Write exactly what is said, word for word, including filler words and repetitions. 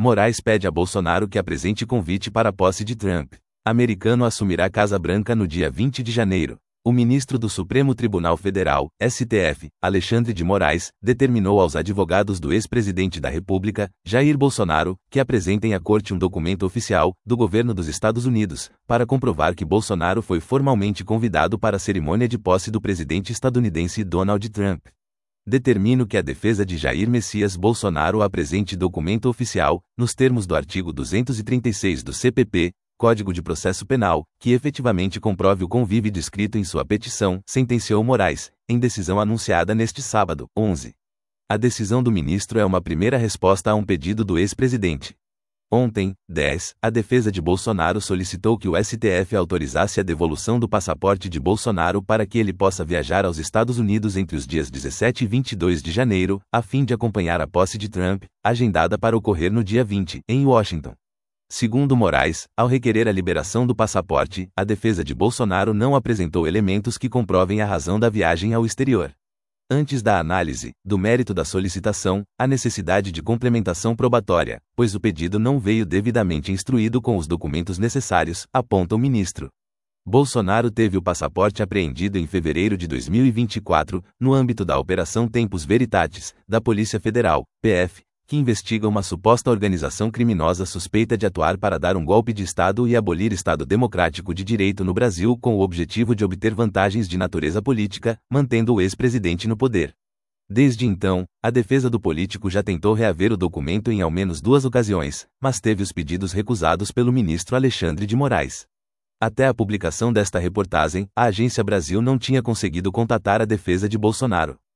Moraes pede a Bolsonaro que apresente convite para a posse de Trump. Americano assumirá Casa Branca no dia vinte de janeiro. O ministro do Supremo Tribunal Federal, S T F, Alexandre de Moraes, determinou aos advogados do ex-presidente da República, Jair Bolsonaro, que apresentem à corte um documento oficial do governo dos Estados Unidos, para comprovar que Bolsonaro foi formalmente convidado para a cerimônia de posse do presidente estadunidense Donald Trump. Determino que a defesa de Jair Messias Bolsonaro apresente documento oficial, nos termos do artigo duzentos e trinta e seis do C P P, Código de Processo Penal, que efetivamente comprove o convívio descrito em sua petição, sentenciou Moraes, em decisão anunciada neste sábado, onze. A decisão do ministro é uma primeira resposta a um pedido do ex-presidente. Ontem, dez, a defesa de Bolsonaro solicitou que o S T F autorizasse a devolução do passaporte de Bolsonaro para que ele possa viajar aos Estados Unidos entre os dias dezessete e vinte e dois de janeiro, a fim de acompanhar a posse de Trump, agendada para ocorrer no dia vinte, em Washington. Segundo Moraes, ao requerer a liberação do passaporte, a defesa de Bolsonaro não apresentou elementos que comprovem a razão da viagem ao exterior. Antes da análise do mérito da solicitação, há necessidade de complementação probatória, pois o pedido não veio devidamente instruído com os documentos necessários, aponta o ministro. Bolsonaro teve o passaporte apreendido em fevereiro de dois mil e vinte e quatro, no âmbito da Operação Tempus Veritatis, da Polícia Federal, P F, que investiga uma suposta organização criminosa suspeita de atuar para dar um golpe de Estado e abolir Estado democrático de direito no Brasil com o objetivo de obter vantagens de natureza política, mantendo o ex-presidente no poder. Desde então, a defesa do político já tentou reaver o documento em ao menos duas ocasiões, mas teve os pedidos recusados pelo ministro Alexandre de Moraes. Até a publicação desta reportagem, a Agência Brasil não tinha conseguido contatar a defesa de Bolsonaro.